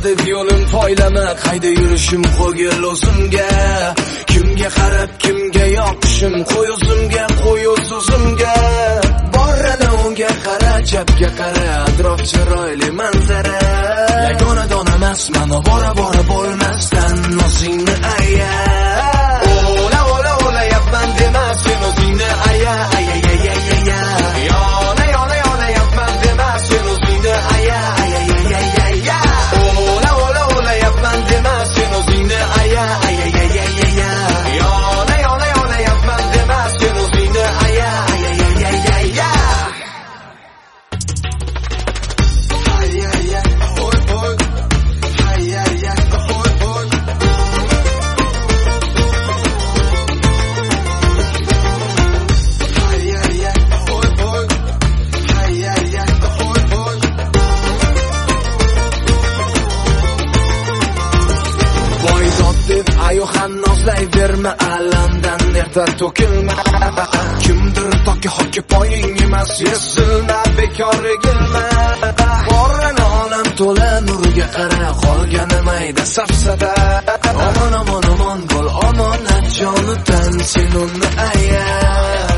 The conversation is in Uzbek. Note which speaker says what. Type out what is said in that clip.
Speaker 1: deb yo'lim poylama, qayda yurishim qo'ygil o'zimga. Kimga qarab kimga yoqishim, qo'y o'zimga, qo'y o'zimga. Borrana unga qara, chapga qara, atrof chiroyli manzara. Yagona dona emas, mana bora bo'lmasdan o'zingni aya. Ola ola ola yapman dema, sen o'zingni aya. Yona yapman dema, sen o'zingni aya. Ola ola ola yapman dema, sen o'zingni aya. Yona yapman dema, sen o'zingni aya. Ayo hannoslayverma, alamdan nefrat to'kilma. Kimdir toki hoki poying emas, yesilma, bekor egilma. Borrana olam to'la nurga qara, qolgani mayda safsada. Omon bo'l, omonat jonidan sen uni aya.